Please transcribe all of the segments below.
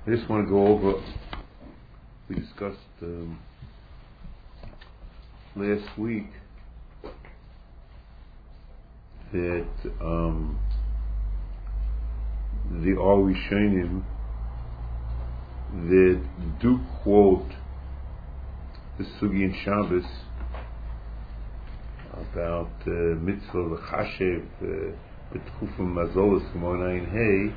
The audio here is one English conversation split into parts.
I just want to go over, we discussed last week that the Arishonim that do quote the Sugi and Shabbos about mitzvah l'chashev b'tkufim mazolos k'monayin hey,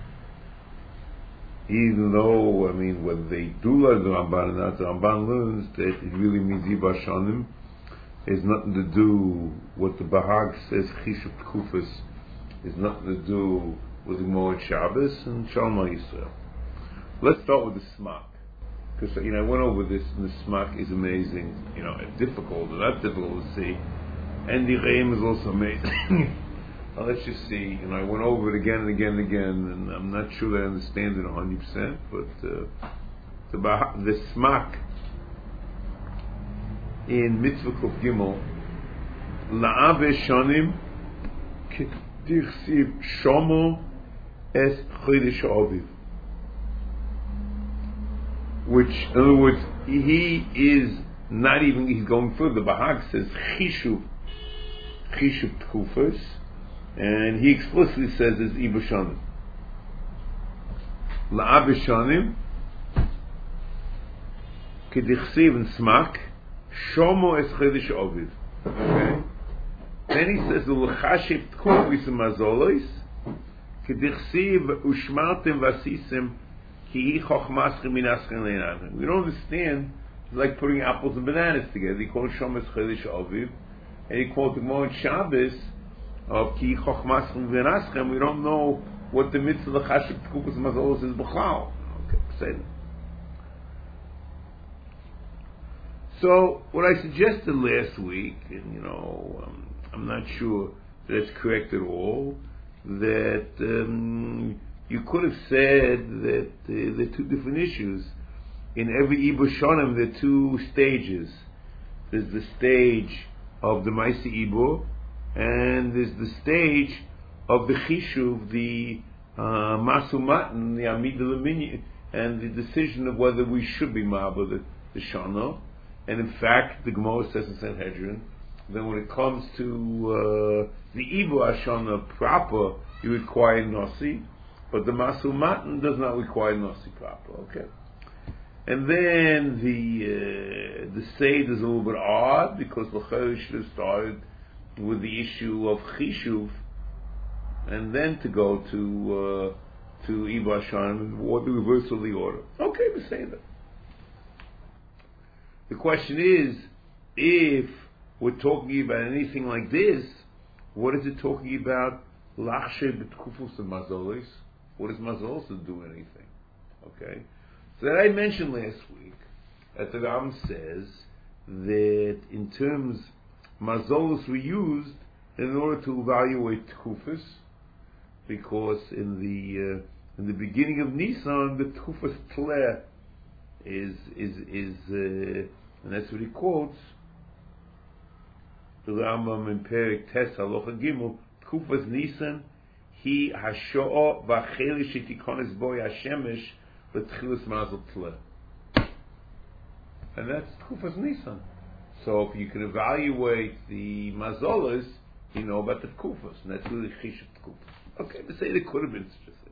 even though, when they do learn the Ramban and not, the Ramban learns that it really means Yiba Shanim. It has nothing to do what the Bahag says, Chishuv Tkufas, has nothing to do with the Moed Shabbos and Shalom Yisrael. Let's start with the Smak. Because, I went over this, and the Smak is amazing. Difficult, not difficult to see. And the Reim is also amazing. Now let's just see, I went over it again and again and again, and I'm not sure that I understand it 100%, but the Smak in Mitzvah Kuf Gimel, La'ave Shonim K'tichsiv Shomo Es Chodesh Aviv, which, in other words, he is not even, he's going further. The Bahag says Chishuv Tkufas, and he explicitly says it's Iba Shanim. La'ab Shanim K'dichsiv and Smak Shomo Es Chodesh Aviv. Okay. Then he says L'chashiv Tkufis Mazolos K'dichsiv Ushmartem Vasisim Ki Chochmaschem Minaschem Le'inanim. We don't understand. It's like putting apples and bananas together. He called Shomo Es Chodesh Aviv, and he called the Moed Shabbos of Ki Chochmaschem V'naschem. We don't know what the mitzvah l'chashiv tkufas mazolos is b'chlal. Okay, say that. So what I suggested last week, and I'm not sure that it's correct at all, that you could have said that there are two different issues. In every Iba Shanim there are two stages. There's the stage of the Maaseh Ibur, and there's the stage of the Chishuv, the Masu Matan, the Amid al-Minyan, and the decision of whether we should be Ma'abah the Shana. And in fact, the Gemara says in Sanhedrin, that when it comes to the Ibur Ashana proper, you require Nasi, but the Masu Matan does not require Nasi proper. Okay. And then the Seder is a little bit odd, because L'chayr should have started with the issue of Chishuv, and then to go to Iba Shanim, or the reversal of the order. Okay, we say that. The question is, if we're talking about anything like this, what is it talking about? Lachshe b'tkufos and mazolos. What does mazolos do anything? Okay, so that I mentioned last week that the Ram says that in terms mazolos were used in order to evaluate tkufas, because in the beginning of Nisan the tkufas tleh is and that's what he quotes the Rambam in Perek Tes Halacha Gimel, tkufas Nisan he hasho'o v'acheli shetikones boy hashemesh v'tchilas mazel tleh, and that's tkufas Nisan. So if you can evaluate the mazolas, you know about the tkufas, and that's really Chishuv Tkufas. Okay, to say there could have been such a thing.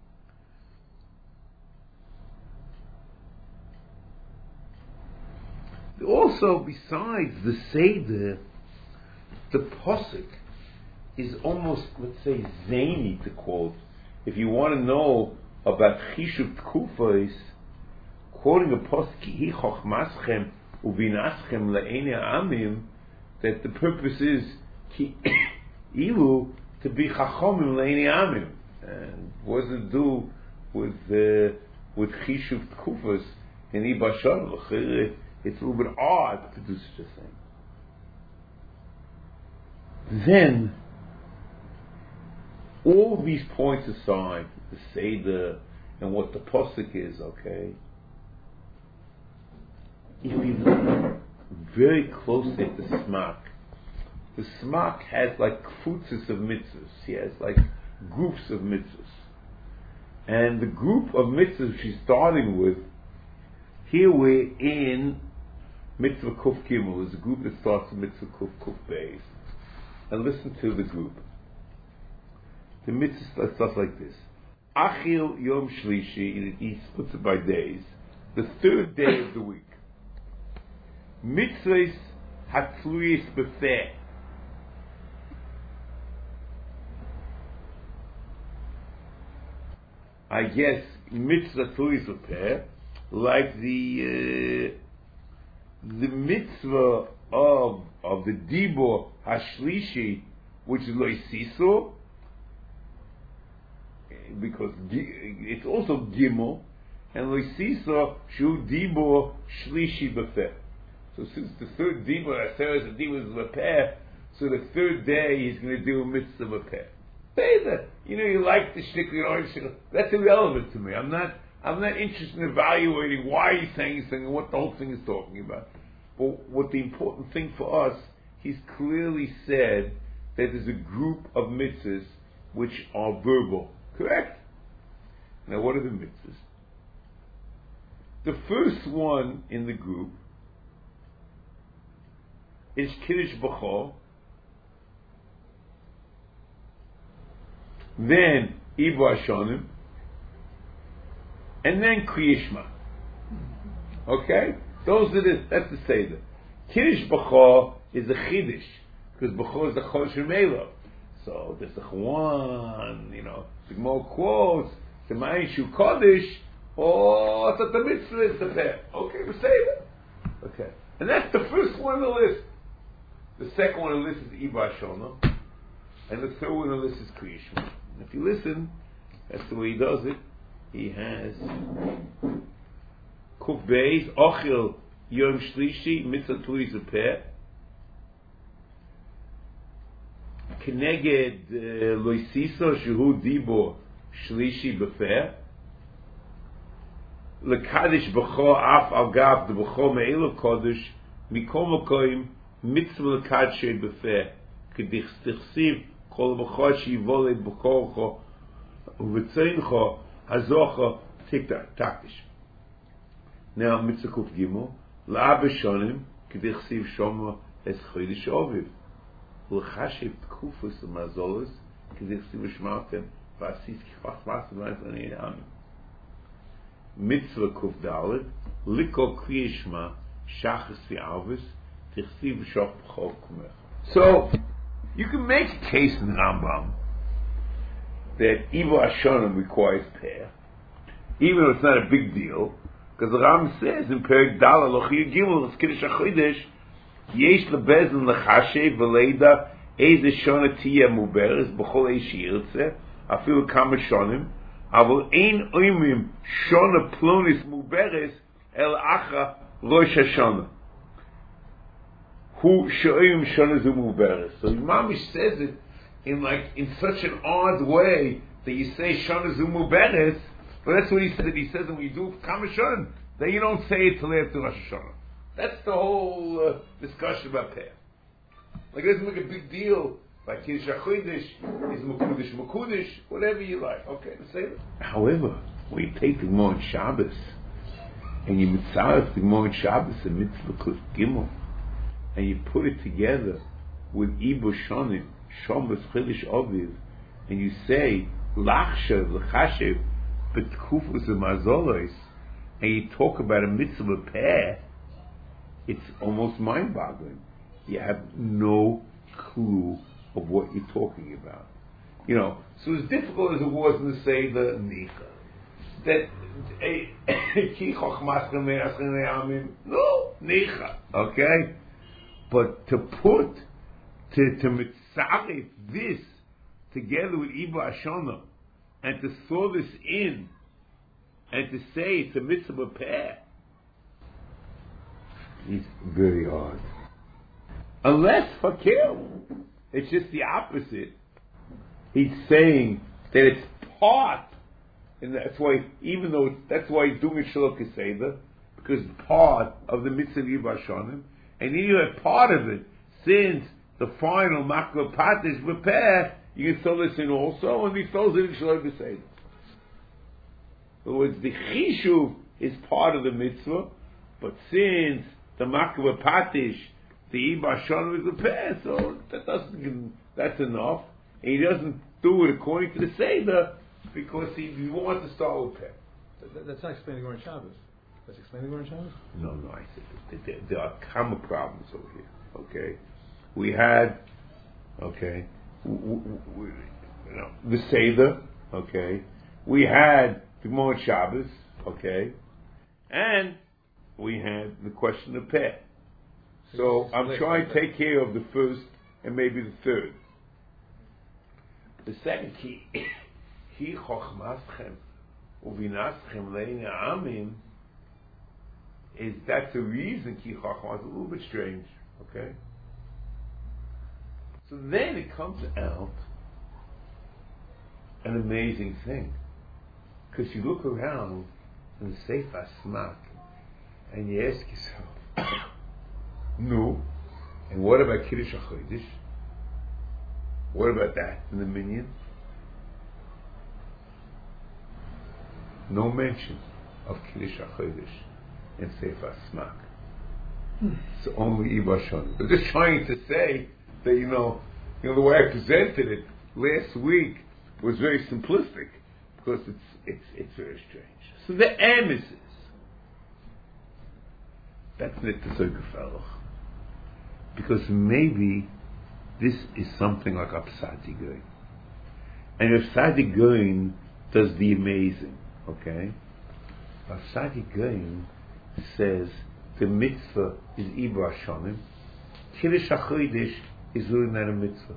Also, besides the Seder, the Posuk is almost, let's say, zany to quote. If you want to know about Chishuv Tkufas, quoting a Posuk, Ki chochmaschem ubinaschem le'enei amim, that the purpose is ki ilu, to be chachomim le'enei amim. And what does it do with Chishuv Tkufas in Iba Shanim? It's a little bit odd to do such a thing. Then, all these points aside, the Seder and what the Posuk is, okay, if you look very closely at the Smak has like kfutzes of mitzvahs. He has like groups of mitzvahs. And the group of mitzvahs she's starting with, here we're in Mitzvah Kuf Gimel. Is a group that starts with Mitzvah Kuf Beis. And listen to the group. The mitzvah starts like this. Achil Yom Shlishi, he splits it by days. The third day of the week. Mitzvahs Hatzluyis Befeh. I guess mitzvah Hatzluyis Befeh, like the mitzvah of the Dibor Hashlishi, which is Loisiso, because it's also Gimel, and Loisiso Shu Dibor Shlishi Befeh. So since the third Dibor, Aseres and Dibor is Befeh, so the third day he's going to do a mitzvah Befeh. Say that, you like the shtick, that's irrelevant to me. I'm not interested in evaluating why he's saying and what the whole thing is talking about. But what the important thing for us, he's clearly said that there's a group of mitzvahs which are verbal. Correct? Now what are the mitzvahs? The first one in the group is Kiddush B'chol, then Ibu Hashonim, and then Kriyishma. Okay? That's the Seder. Kiddush B'chol is a Chiddush, because B'chol is the Chodesh Melo. So there's the Chwan, the Gemara quotes, the Ma'ishu Kodesh, or the Mitzvah is the Peh. Okay, we say that. Okay. And that's the first one on the list. The second one on the list is Ibu Hashonim, and the third one on the list is Kriyishma. If you listen, that's the way he does it. He has Kuf Beis, Ochil Yom Shlishi, Mitzvah Hatzluyis Befeh, Keneged Loisiso Shehu Dibor Shlishi Befeh, Lekadish B'chol Af Al Gav De B'chol Me'elu Kodesh Mikol Makoim Mitzvah Lekadshei Befeh Kedich Tichsiv Kol B'chol Shivoled B'kolcho Uvetzeincho Hazocha Tikta Taktish. Now Mitzvah Kuf Gimel La'ab Shonim Kedich Siv Shoma Es Chodesh Oviv L'chashiv Tkufus Mazolos Kedich Siv Shmartem V'asis Kichvach Mas V'anis Ani Mitzvah Kuf Dalet Liko Kriyishma Shachas V'Alvis Tichsiv Shoch B'chol Kumech. So you can make a case in Rambam that Ibu Hashonim requires Peh, even though it's not a big deal, because the Rambam says in Perek Dala Lochi Gimel it's Kiddush HaChodesh Yesh LeBezin L'chashev V'leida Eze Shona Tiyeh Muberes B'chol Eish Yirtzeh Afilu Kama Shonim Avol Ein Oimim Shona Plonis Muberes El Acha Rosh Hashanah Hu Shoim Shona Zu Muberes. So Imamish says it in such an odd way that you say Shona Zu Muberes, but that's what he said. He says that when you do Kama Shonim, then you don't say it till after Rosh Hashanah. That's the whole discussion about Peh. Like, it doesn't make a big deal. Like Kiddush HaChodesh is Mekudesh, whatever you like. Okay, let's say it. However, when you take the Gemara on Shabbos and you mitzaref the Gemara on Shabbos and Mitzvah Kuf Gimel and you put it together with Ibu Shonim, Shomas Chodesh Oviv, and you say Lachshav L'chashev B'tkufus Mazolos, and you talk about a mitzvah Peh, it's almost mind-boggling. You have no clue of what you're talking about. So as difficult as it was to say the Nicha, that no Nicha, okay? But to put to mitzaref this together with Ibu Hashonim and to throw this in and to say it's a mitzvah Peh, it's very hard. Unless Fakir, it's just the opposite. He's saying that it's part, and that's why, even though that's why he's doing a Shalom Keseda, because it's part of the mitzvah Ibu Hashonim, and you have part of it, since the final Makro Pat is Bepeh, you can throw this in also, and he throws it in Shalom Keseda. In other words, the Chishuv is part of the mitzvah, but since the Makabah Patish, the Iba Shon is a pair, so that's enough. And he doesn't do it according to the Seder because he wants to start with pair. That's not explaining Gemara Shabbos. That's explaining Gemara Shabbos? No, I said there are common problems over here. Okay, we had the Seder. Okay, we had the Gemara Shabbos. Okay, and we had the question of pair. So I'm trying to take care of the first and maybe the third. The second key, he chochmaschem uvinaschem leine amim, is that's the reason ki chochma is a little bit strange. Okay. So then it comes out an amazing thing, because you look around in the Sefer Smak and you ask yourself, no, and what about Kiddush HaChodesh? What about that in the minyan? No mention of Kiddush HaChodesh in Sefer Smak. It's only Iba Shon. I'm just trying to say that the way I presented it last week was very simplistic because it's very strange. So the emes is that's not the Zeugefelloch, because maybe this is something like a Psati Goin. And if Psati Goin does the amazing, okay? But Psati Goin says the mitzvah is Ibra Shonim, Kiddush HaChodesh is really not a mitzvah.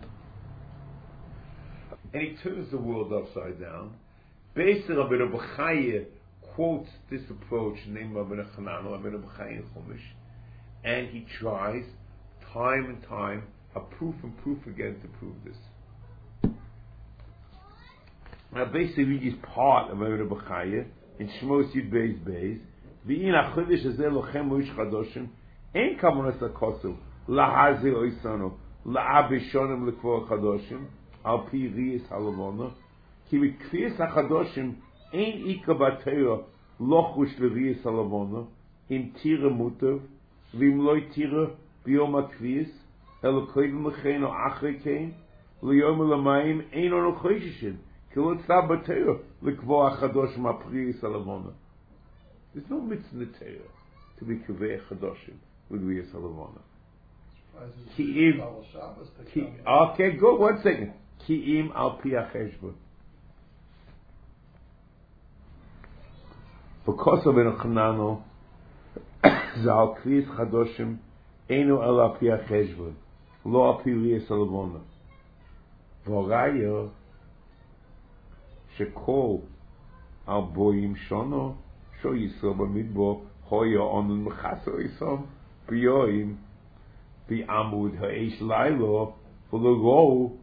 And he turns the world upside down. Basically, Rabbeinu Bechaya quotes this approach named Rabbeinu Chananel, Rabbeinu Bechaya in Chumash, and he tries time and time, a proof and proof again to prove this. Now basically this part of Rabbeinu Bechaya in Shmos Yud Beis Beis, V'in HaChodesh Hazeh Lochem Moish Chadoshim, Ein Kavonas HaKosu, Lahazir Oisano, La'abe Shonim L'Kvor Chadoshim, Al Pi Riyas HaLavona, Ki V'Kfiyas HaChadoshim, Ein Ika B'Teira, Lochush L'Riyas HaLavona, Im Tira Mutav, V'im Loi Tira, B'Yom HaKfiyas, Elo Koydem L'Chein O Achrei Kein, L'Yom L'Mayim, Ein Ono Chosheshin, Ki Lo Tzav B'Teira, L'Kvor HaChadoshim Al Pi Riyas HaLavona. There's no mitzvah in the Torah to be Kivei Chadoshim with Riyas HaLavona. Okay, go 1 second. Ki'im al pi ha'cheshbon. Because of Rabbeinu Chananel, Zal Kriyas Chadoshim, Einu el al pi ha'cheshbon, lo al pi Riyas HaLavona. V'oraya, shekol al boim shono, sho Yisrael b'midbo, hoya onun m'chaso Yisrael, b'yoim, b'amud ha'esh lailo, v'lo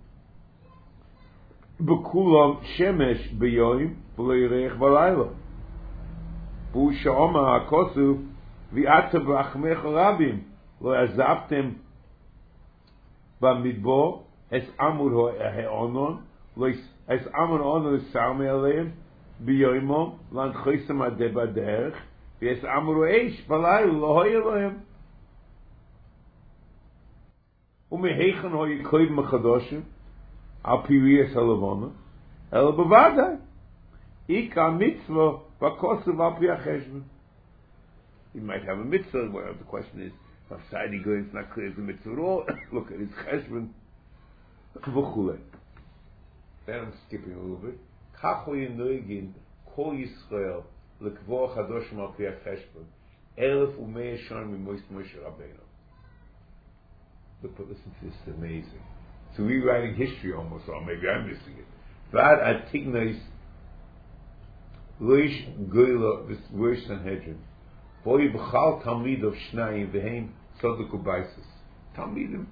b'kulam shemesh b'yoim, v'lo yireich v'lailo. V'u she'oma ha'kosu, v'ata b'achmech rabim, lo azavtem b'midbo, es amud ha'onon, es amud ha'onon sarme aleim, b'yoimom, l'anchoisem adeh b'derech, v'es amud ha'esh v'lailo, lo hoya lohem. Umeheichen hoye koydem chadoshim al pi Riyas HaLavona el bevadai ika mitzvah v'kosev al pi ha'cheshbon. You might have a mitzvah where the question is Sadi Goin is not clear as a mitzvah at all. Look at his cheshbon v'chulei. Then I'm skipping a little bit. Kach hoye noigin kol Yisrael l'kvor chadoshim al pi ha'cheshbon 1,100 shana mimois Moshe Rabbeinu. Look, but listen to this, it's amazing. It's rewriting history almost, or maybe I'm missing it. Vad atignois loish goyla v'svur Sanhedrin. Boi b'chal talmid of shnayim v'heim tzodok u'baisis. Talmidim.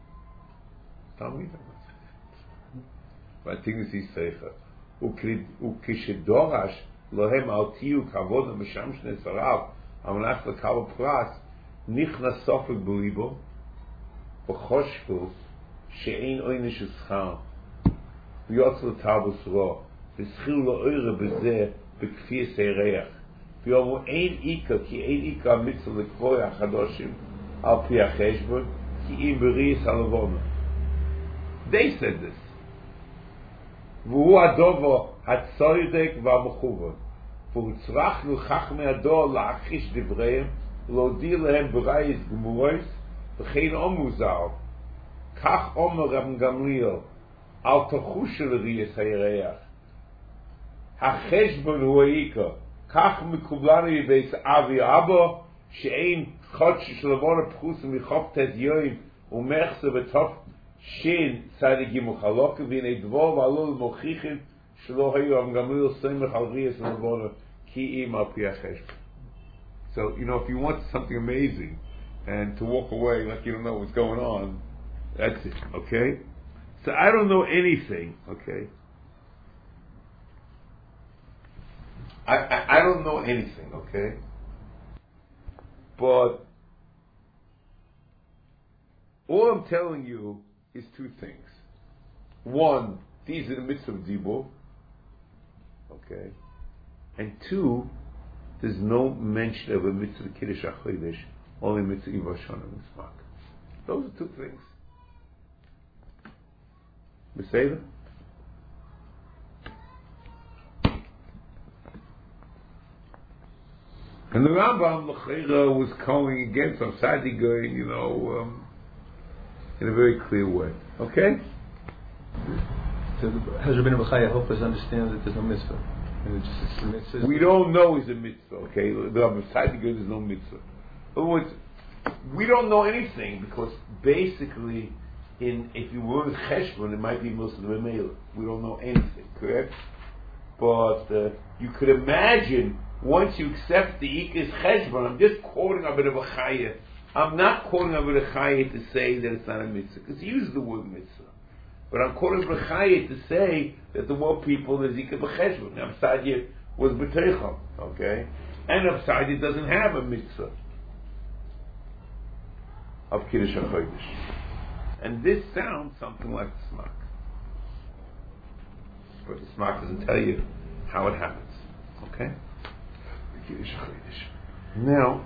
V'atignois yisreicha. Ukishedorash lohem al tiyu kavoda m'shamshne sarav amalach l'kava pras nichnas sofek b'libo וחושבו שאין עונש ושכר ויוצא לטאבוס רע ושכיר לו עירה בזה בכפי סייריח. ויאמרו אין איקה, כי אין איקה המצווה לקרוא החדושים על פי החשבון, כי אם בריס הלבונה. They said this. והוא הדובר הצודק והמכוון. והוא צריכנו חכמי הדור להכחיש דבריהם, להודיע להם ברייס גמורס, וכן מוזר. כך אומר רב גמליאל, אל תחושו לריס הירח. החשבון הוא העיקר. כך מקובלנו מבית אבי אבא, שאין חודש של לבונה פחוס מחופת יוין ומחסה בתוף שין צדיקים וחלוקה, והנה דבר ועלול מוכיחים שלא היו רב גמליאל סמך על ריס לבונה כי אם על פי החשבון. So, if you want something amazing and to walk away like you don't know what's going on, that's it, okay? So I don't know anything, okay? I don't know anything, okay? But all I'm telling you is two things. One, these are the mitzvah of Dibur, okay? And two, there's no mention of a mitzvah Kiddush HaChodesh, only mitzvah Ivashon and Smak. Those are two things. Beseder? And the Rambam L'cheira was calling against Sadi going, in a very clear way. Okay? So has Rabbeinu Bechaya helped us understand that there's no mitzvah? And it just, we don't know is a mitzvah, okay? The Rambam Sadi goes, there's no mitzvah. In other words, we don't know anything because basically, if you were in Cheshbon, it might be Muslim Mimela. We don't know anything, correct? But you could imagine once you accept the Ikis Cheshbon, I'm just quoting Rabbeinu Bechaya. I'm not quoting Rabbeinu Bechaya to say that it's not a mitzvah, because he uses the word mitzvah. But I'm quoting Bechaya to say that the more people there's Ikis B'Cheshbon. Now, Absadia was B'Teicham, okay? And Absadia doesn't have a mitzvah of Kiddush HaChodesh. And this sounds something like the Smak. But the Smak doesn't tell you how it happens, okay? Now,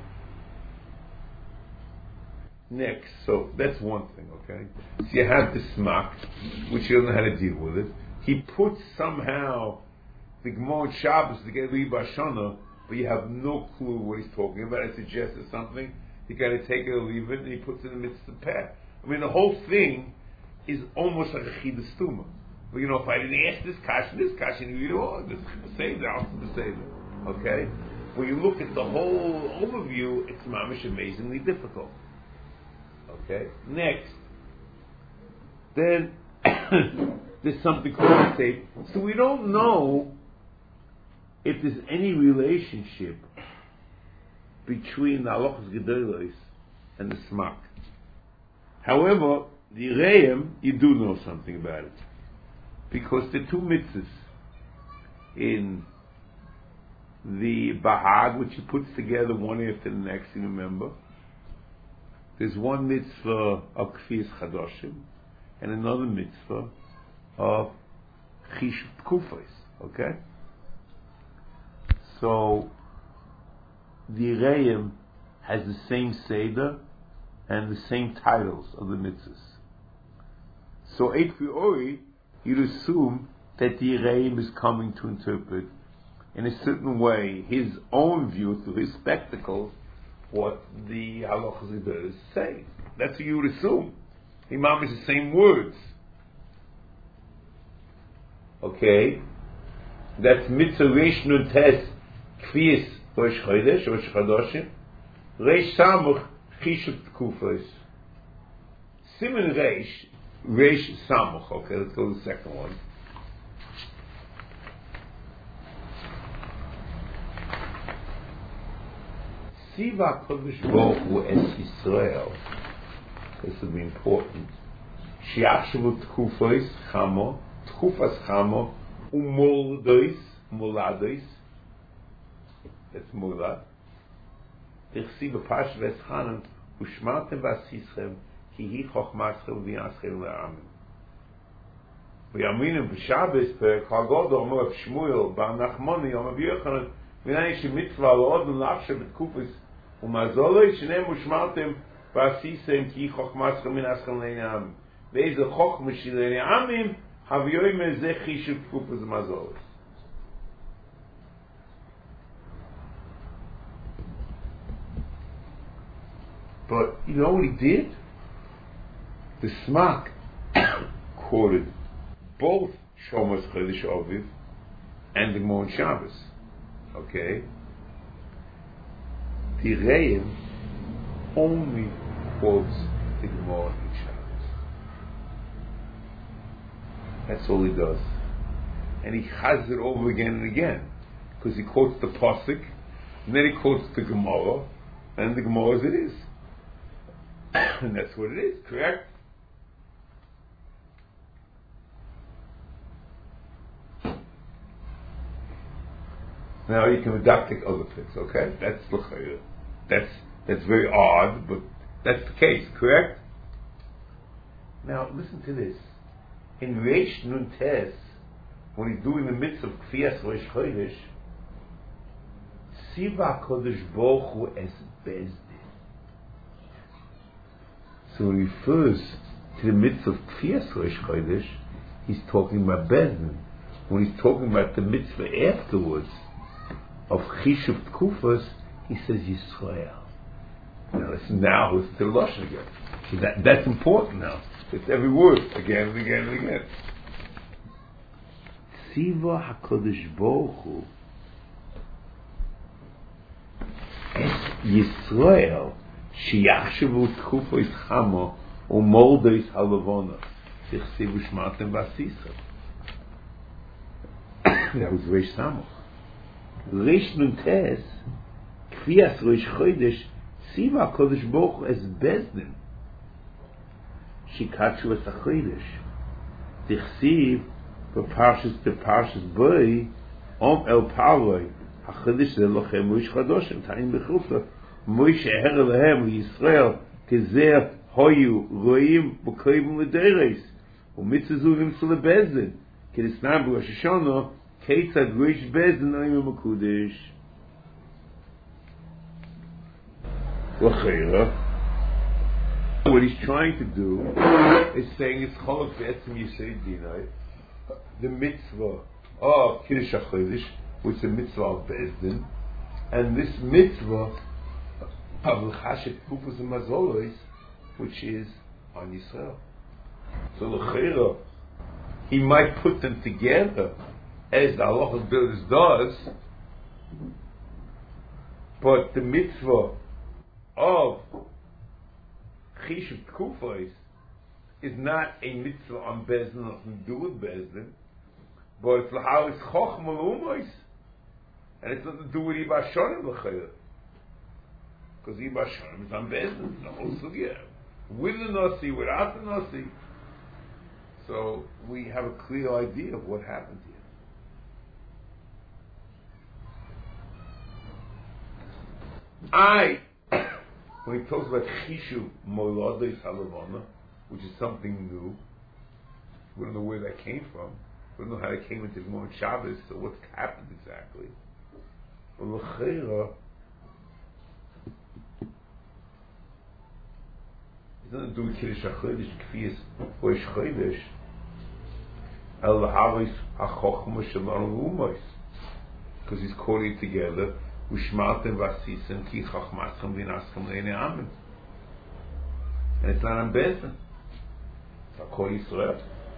next, so that's one thing, okay? So you have the Smak, which you don't know how to deal with it. He puts somehow the Gemara and Shabbos together with Bashana, but you have no clue what he's talking about. I suggested something, you got to take it or leave it, and he puts it in the midst of the path. I mean, the whole thing is almost like a Chidas Tuma. But if I didn't ask this question, you read it all, this Seder, I'll the Seder, okay? When you look at the whole overview, it's mamish amazingly difficult. Okay? Next. Then, there's something called tape. So we don't know if there's any relationship between the halachos gedolos and the Smak. However, the Re'em, you do know something about it. Because the two mitzvahs in the Bahag, which he puts together one after the next, you remember? There's one mitzvah of Kfiyas Chadoshim and another mitzvah of Chishut Kufos, okay? So, the Re'em has the same Seder and the same titles of the mitzvahs. So, a priori, you'd assume that the Re'em is coming to interpret in a certain way his own view through his spectacles what the halachas say. That's what you would assume. Imam is the same words. Okay? That's mitzvah reish nun tes kfiyas rosh chodesh, rosh chodoshim, reish samuch chishut kufos. Siman reish samuch. Okay, let's go to the second one. Siva Kodesh Baruch Hu Es Yisrael. This will be important. Shiachshavu Tkufos Chamo, Tkufas Chamo, Umoldois, Moladois. That's Molad. Siva Pash Veschanan, Ushmartem Vasischem, Ki Hi Chochmaschem V'Yaschem Le'amim. ויאמינים בשבס פרק אומר רב שמואל בר נחמני אומר רבי יוחנן מנין שמצווה לאודן לאפשר בתקופס ומזולוי שניהם ושמרתם ועשיסם כי חוכמתכם מנסכם לעיני העמים ואיזה חוכמה של עיני העמים הביאוי מזה חישוב תקופס ומזולוי. But you know what he did? The Smak quoted both Shomas Chodesh Aviv and the Gemara Shabbos. Okay? The Reim only quotes the Gemara in Shabbos. That's all he does. And he has it over again and again. Because he quotes the Pasuk, and then he quotes the Gemara, and the Gemara as it is. And that's what it is, correct? Now you can didactic other things, okay? That's l'chayr. That's very odd, but that's the case, correct? Now listen to this. In Reish Nun Tes, when he's doing the mitzvah of Kfiyas Rosh Chodesh, Siva Kodesh Baruch Hu es Bezdin. So when he refers to the mitzvah of Kfiyas Rosh Chodesh, he's talking about Bezdin. When he's talking about the mitzvah afterwards, of Chishuv Tkufas, he says Yisrael. Now listen to the Lashon again. See, that's important now. It's every word, again and again and again. Siva HaKadosh Baruch Hu Es Yisrael Sheyachshavu Tkufos Chama Umoldos Halavona Tichsivu Shmatem Vasisa. That was Reish Samuch. Reish Nun Tes, Kfiyas Rosh Chodesh, Siva Kodesh Baruch Hu es Bezdin, Shikachu es HaChodesh, Tichsiv, Parshas Boi, El Paroi, HaChodesh Zelochem Moish Chadoshim, Ta'im Bechutza, Moish Eher Lehem, Yisrael, Kezer Hoyu, Roim, Bokoyim L'Deres, Umitzazu Nimtzu LeBezdin, Kedisnam Rosh Hashanah, Keitzad Rosh Bezdin Oim HaKodesh. L'cheira, what he's trying to do is saying it's Cholok Be'etzim Yisei Dinai, the mitzvah of Kiddush HaChodesh, which is the mitzvah of Bezdin, and this mitzvah of L'chashet Kufos and Mazolos, which is on Yisrael. So l'cheira, he might put them together as the Halachos Builders does, but the mitzvah of Chishuv Tkufos is not a mitzvah on Bezdin, nothing to do with Bezdin, but it's l'halis Chochma L'umos, and it's nothing to do with Iba Shonim l'cheira, because Iba Shonim is on Bezdin, the whole sugya, with the Nasi, without the Nasi. So we have a clear idea of what happened here. When he talks about Chishuv Molados Halavana, which is something new, we don't know where that came from. We don't know how it came into the Gemara Shabbos, so what's happened exactly. But l'cheira, it's nothing to do with Kiddush HaChodesh, Kfiyas Rosh Chodesh, El L'Havos HaChochma Shalom L'Umos, because he's calling it together, Ushmartem Vasisem Ki Chachmatchem V'Naschem Le'nei Amim, and it's not on Bezdin. It's on Kol Yisrael.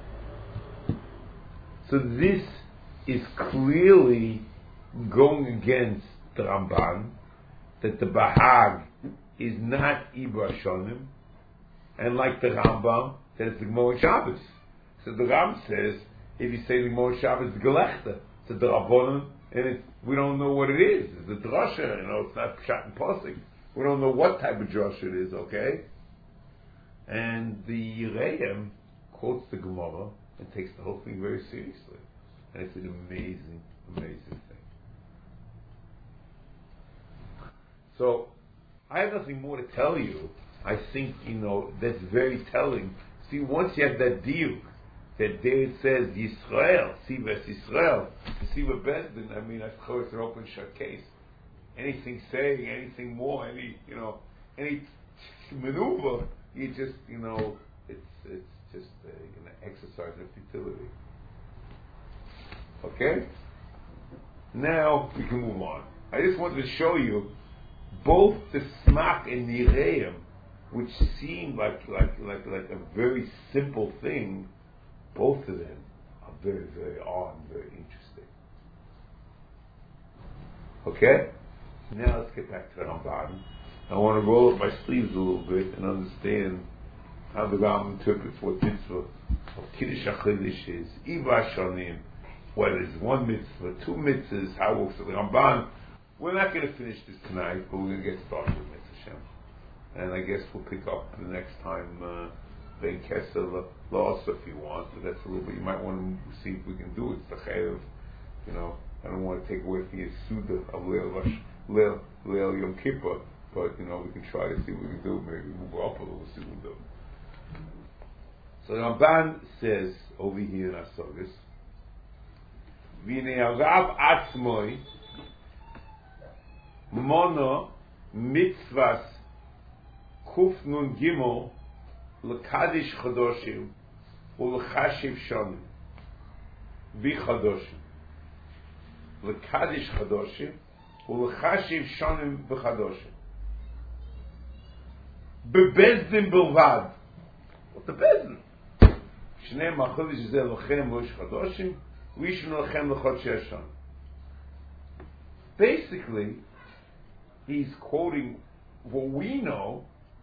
So this is clearly going against the Ramban, that the Bahag is not Ibra Shonim, and like the Rambam, that it's the Gemara Shabbos. So the Ram says, if you say the Gemara Shabbos, it's Gelechta, it's the Rabbonim, and we don't know what it is. It's a drasha, it's not Pshat and Pasuk. We don't know what type of drasha it is, okay? And the Reim quotes the Gemara and takes the whole thing very seriously. And it's an amazing, amazing thing. So, I have nothing more to tell you. I think, that's very telling. See, once you have that diuk, that there it says Yisrael, Sivas Yisrael, Siva Bezdin. I mean, I suppose it's an open shut case. Anything saying, anything more, any maneuver, you just, it's just an exercise of futility. Okay? Now we can move on. I just wanted to show you both the Smak and Nireim, which seem like a very simple thing. Both of them are very, very odd and very interesting. Okay? Now let's get back to the Ramban. I want to roll up my sleeves a little bit and understand how the Rambam interprets what mitzvah of Kiddush HaChidush is, Iba Shonim, whether it's one mitzvah, two mitzvahs, how it works with the Ramban. We're not going to finish this tonight, but we're going to get started with Mitzvah Shem. And I guess we'll pick up the next time Ben Kessel Loss if you want, but that's a little bit, you might want to see if we can do it. It's the Chayav, I don't want to take away from your Suda of Leil Yom Kippur, but we can try to see what we can do. Maybe move up a little, see what we do. So the Ramban says over here in Asogas, V'nei Rav Atzmoi Mono Mitzvahs Kuf Nun Gimel L'Kadish Chadoshim U'L'Chashiv Shonim V'Chadoshim L'Kadish Chadoshim U'L'Chashiv Shonim V'Chadoshim Bebezdin Bilvad. What the Bezdin? Shnei Machodesh Zeh L'Chem V'Ish Chadoshim Rishon L'Chem L'Chodshei Hashanah. Basically, he's quoting what we know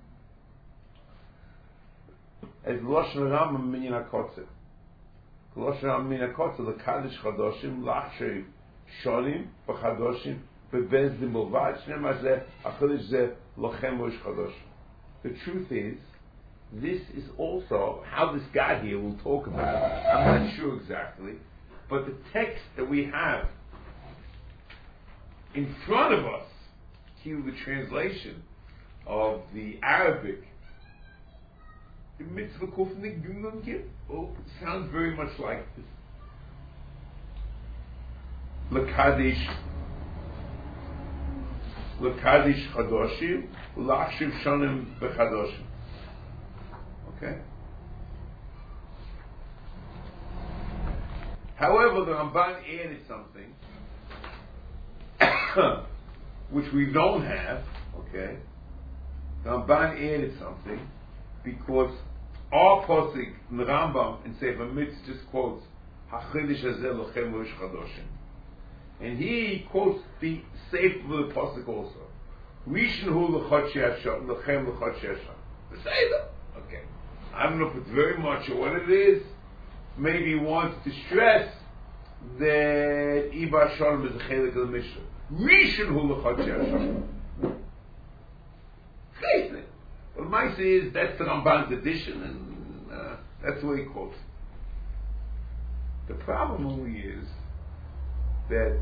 as Lashon Rambam Minyan HaKotzer. Lashon Rambam Minyan HaKotzer, L'Kadish Chadoshim, L'Achshiv Shonim V'Chadoshim Bebezdin Bilvad. Shnei Machodesh Zeh L'Chem V'Ish Chadoshim. The truth is, this is also how this got here. We'll talk about it. I'm not sure exactly, but the text that we have in front of us, here the translation of the Arabic, the mitzvah kufnik gimnum gim, sounds very much like this. L'Kadish Chadoshim, L'Achshiv Shonim B'Chadoshim. Okay? However, the Ramban added something which we don't have, okay? The Ramban added something because our posik in the Rambam in Sefer Mitzvah just quotes HaChidush Hazeh Lochem V'Ish Chadoshim. And he quotes the Sefer of the posik also. Rishon Hu L'Chodshei Hashanah, Lochem L'Chodshei Hashanah. The Sefer. Okay. I don't know if it's very much or what it is. Maybe he wants to stress that Iba Shalom is a chelik of the Mishnah. Rishon Hu L'Chodshei Hashanah. But my say is that's the Ramban's edition, and that's the way he quotes. The problem only is that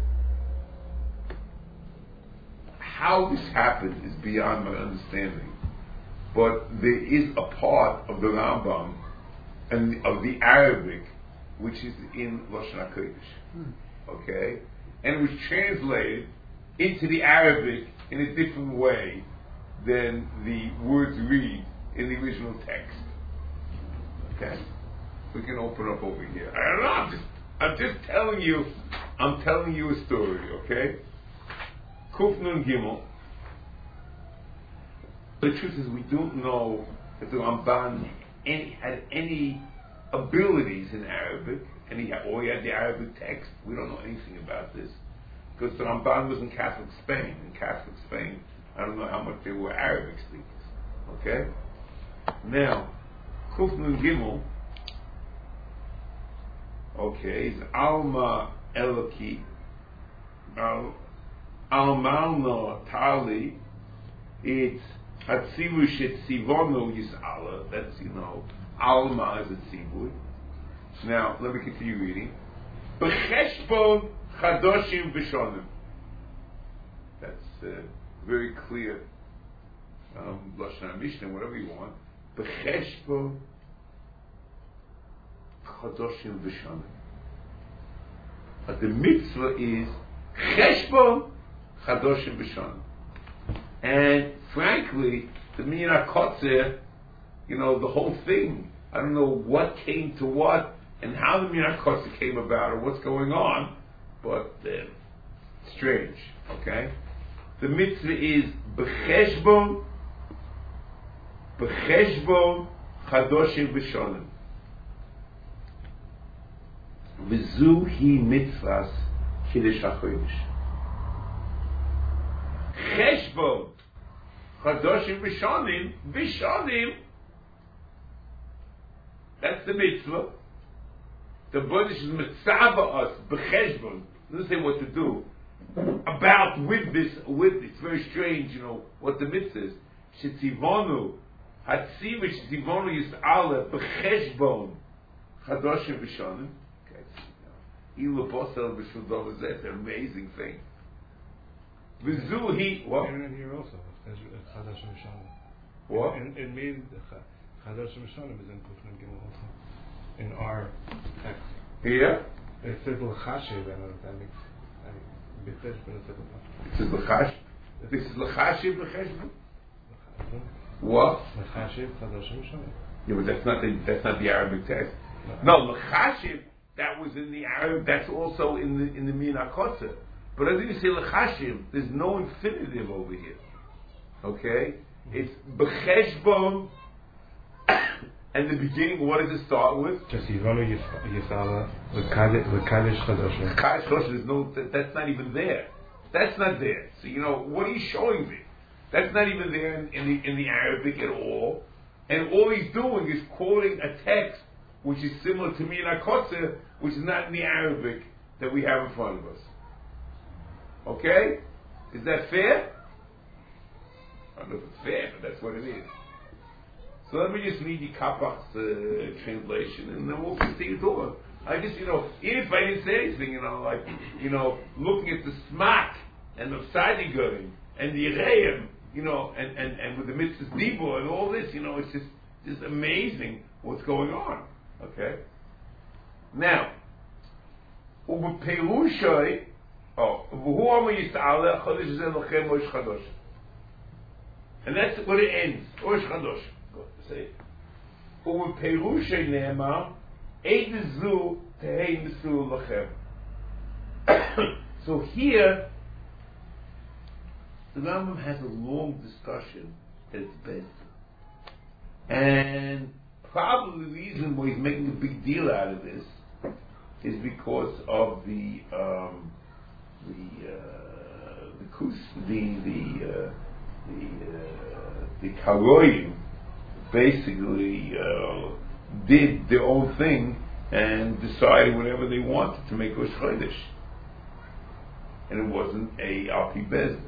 how this happened is beyond my understanding. But there is a part of the Rambam and of the Arabic which is in Lashon HaKodesh, okay, and it was translated into the Arabic in a different way than the words read in the original text. Okay, we can open up over here. I don't know. I'm just telling you. I'm telling you a story. Okay, Kuf Nun Gimel. The truth is, we don't know if the Ramban had any abilities in Arabic, or he had the Arabic text. We don't know anything about this because the Ramban was in Catholic Spain. In Catholic Spain, I don't know how much they were Arabic speakers. Okay? Now, Kuf Nun Gimel, okay, is Alma Eloki, Almalno Tali, it's Hatzivu Shetzivonu Yis'ala, that's, Alma is a tzivui. Now, let me continue reading. B'cheshbon Chadoshim V'shonim. That's very clear. Lashon HaMishnah, whatever you want. B'cheshbon Chadoshim V'Shanim. But the mitzvah is Cheshbon Chadoshim V'Shanim. And frankly, the Minyan HaKotzer, the whole thing, I don't know what came to what and how the Minyan HaKotzer came about or what's going on, but strange, okay? The mitzvah is B'cheshbon Chadoshim V'Shanim. V'zu hi mitzvahs Kiddush HaChodesh. Cheshbon Chadoshim V'Shanim, that's the mitzvah. The Buddha is mitzvah us b'cheshbon. Doesn't say what to do. About with this, it's very strange, what the mitzvah is. Shetzivonu, hatziv shetzivonu yis'ala b'cheshbon Chadoshim V'Shanim. Ilu posel b'shudov, that's an amazing thing. V'zuhi, what? And here also, Chadoshim V'Shanim. What? And made Chadoshim V'Shanim is in Kufnan Gimel also. In our text. Here? It says L'chashiv, I don't know if that makes B'chesh, but it says It says L'chash. This is L'chashiv L'cheshbon? What? L'chashiv Chadoshim V'Shanim. Yeah, but that's not the Arabic text. No, L'chashiv, that was in the Arab, that's also in the Minyan HaKotzer. But as you say L'chashiv, there's no infinitive over here. Okay? It's B'cheshbon. And the beginning, what does it start with? Just Yivonu Yisala L'Kadosh Chadoshim. Kadosh Chadoshim, that's not even there. That's not there. So what are you showing me? That's not even there in the Arabic at all. And all he's doing is quoting a text which is similar to Minyan HaKotzer, which is not in the Arabic that we have in front of us. Okay? Is that fair? I don't know if it's fair, but that's what it is. So let me just read the Kapach's translation, and then we'll continue talking. I just, even if I didn't say anything, looking at the Smak, and the Sadigun, and the Yereim, and with the Mitzvah Dibur, and all this, it's just amazing what's going on. Okay? Now, Ubeperushai, and that's where it ends. Rosh Chodesh. Say. Ubeperushai ne'emar, Eidezu tehei mesul lachem. So here, the Rambam has a long discussion at its best. And probably the reason why he's making a big deal out of this is because of the Karoim basically did their own thing and decided whatever they wanted to make Rosh Chodesh, and it wasn't a Alpi Bezdin.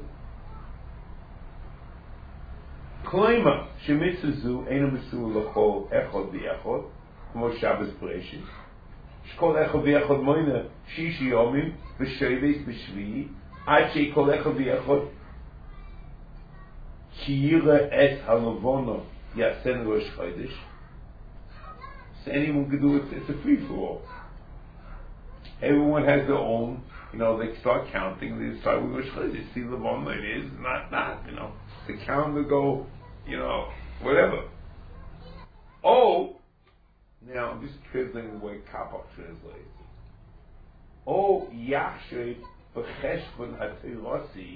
Kloima shemitzazu einu mesul l'chol echod v'echod k'mo Shabbos Bereshis shkol echod v'echod moina shishi yomim v'shoves b'shvi'i ad she'kol echod v'echod ki'yira et ha'lavono yasen Rosh Chodesh. So anyone can do it. It's a free for all. Everyone has their own. They start counting. They decide which Chodesh. See Lavono it is, not. The calendar go, whatever. Oh, now I'm just translating the way Kapach translates it. Oh, Yachshay b'cheshbon haTeirasi,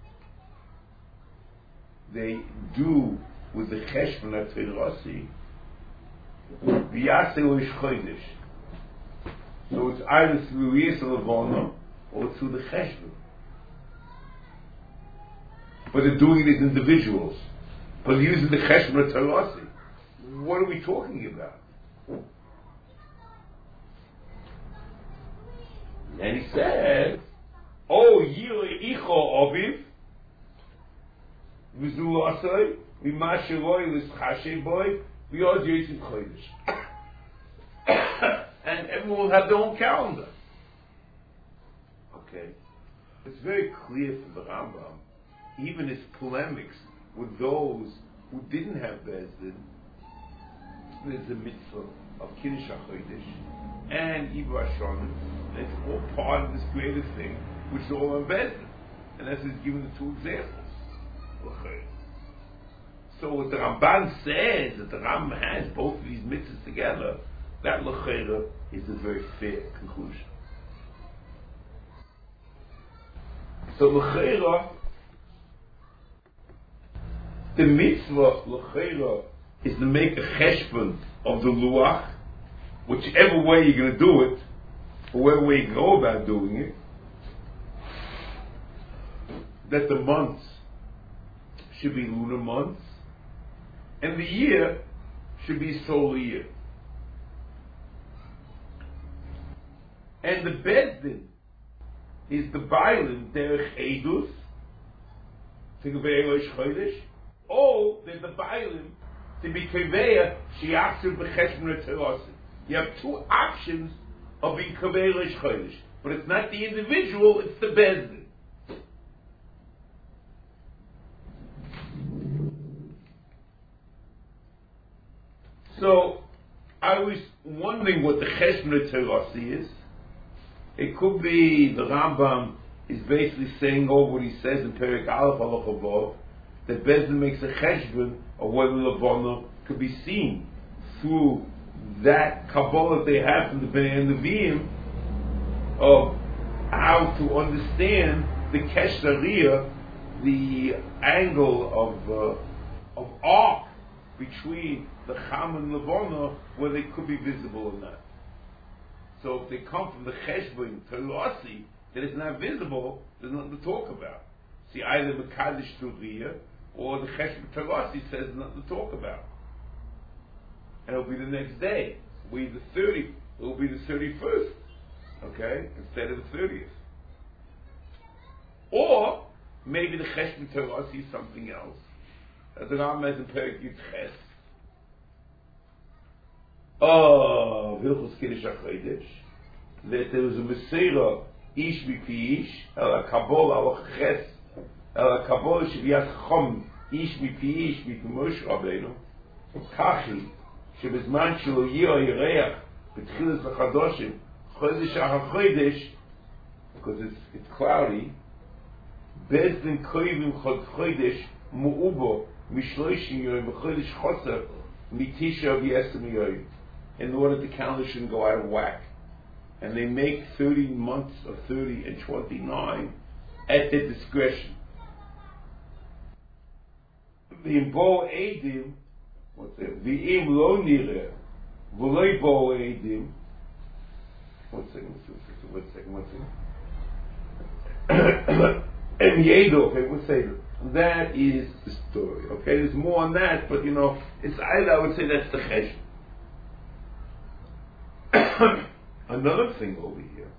they do with the cheshbon haTeirasi, v'yaseh Rosh Chodesh. So it's either through Yisrael Lavono or through the cheshbon. But they're doing it as individuals. But they're using the cheshbon haTeirasi. What are we talking about? And he says, "Oh, Yireh Icho Oviv, V'zu Asay, V'masheroi L'Schashay Boy, V'yod Yosef Chodesh." And everyone will have their own calendar. Okay, it's very clear from the Rambam, even his polemics with those who didn't have Bezdin, there's a mitzvah of Kiddush HaChodesh and Ibu Hashonim. It's all part of this greater thing, which is all on Bezdin. And that's just giving the two examples. So what the Ramban says, that the Rambam has both of these mitzvahs together, that l'chera is a very fair conclusion. So l'chera, the mitzvah l'chera is to make a cheshbon of the luach, whichever way you're going to do it, or whatever way you go about doing it, that the months should be lunar months, and the year should be solar year. And the Bezdin is the Bailim derech Eidus, to Gevei Rosh Chodesh, or that the Bailim to be Keveya Shiachsu B'Cheshbon Terosim. You have two options of being Kaveh Rosh Chodesh, but it's not the individual, it's the Bezdin. So, I was wondering what the Cheshbon Terasi is. It could be the Rambam is basically saying over what he says in Perek Aleph Halacha Vav, that Bezdin makes a Cheshbon of whether Levana could be seen through that Kabbalah they have from the Bnei Nevi'im of how to understand the Keshariyah, the angle of arc between the Cham and Levana, where they could be visible or not. So if they come from the Cheshbon Terasi that is not visible, there's nothing to talk about. See, either Mekadesh Turiyah or the Cheshbon Terasi says there's nothing to talk about. And it'll be the next day. It will be the 31st. Okay? Instead of the 30th. Or maybe the Cheshbon Terasi is something else. As the Rambam has in Perek Yud Ches. Hilchos Kiddush HaChodesh, that there was a Meseira Ish Mipi Ish, El HaKabol Al HaChes, El HaKabol Sheviyat Chom Ish Mipi Ish Mipi Moshe Rabbeinu, Kachi, Shebezman Shelo Yira Yireach, B'tchilas L'Chadoshim, Chodesh HaChodesh, because it's cloudy, Bezdin Koyvim Chod Chodesh, Mu'ubo, Mishloishim Yoyim, B'chodesh Choser, Mitisha V'yesem Yoyim, in order the calendar shouldn't go out of whack. And they make 30 months of 30 and 29 at their discretion. The Bo Eidim, what's it? The Im Lo Nireh, V'loi Bo Eidim, one second. And Yedo, okay, we'll say that is the story. Okay, there's more on that, but it's either, I would say that's the Chesh. Another thing over here,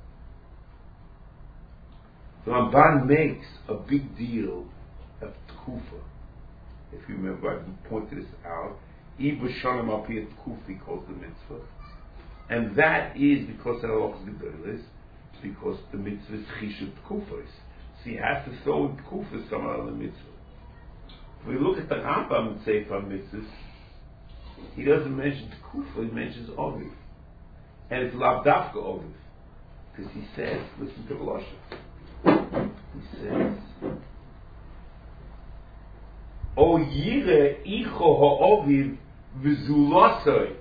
the Ramban makes a big deal of Tkufa. If you remember, I pointed this out. Ibu Shonim Al Pi Tkufi calls the mitzvah, and that is because of Halachos Gedolos, because the mitzvah is Chishut Tkufos. So he has to throw in Tkufa somewhere on the mitzvah. If we look at the Rambam and Sefer Mitzvahs, he doesn't mention Tkufa, he mentions Oviv. And it's Lav Dafka Oviv. Because he says, listen to Velosha. He says, O Yire Icho Ha'oviv V'zulasoi.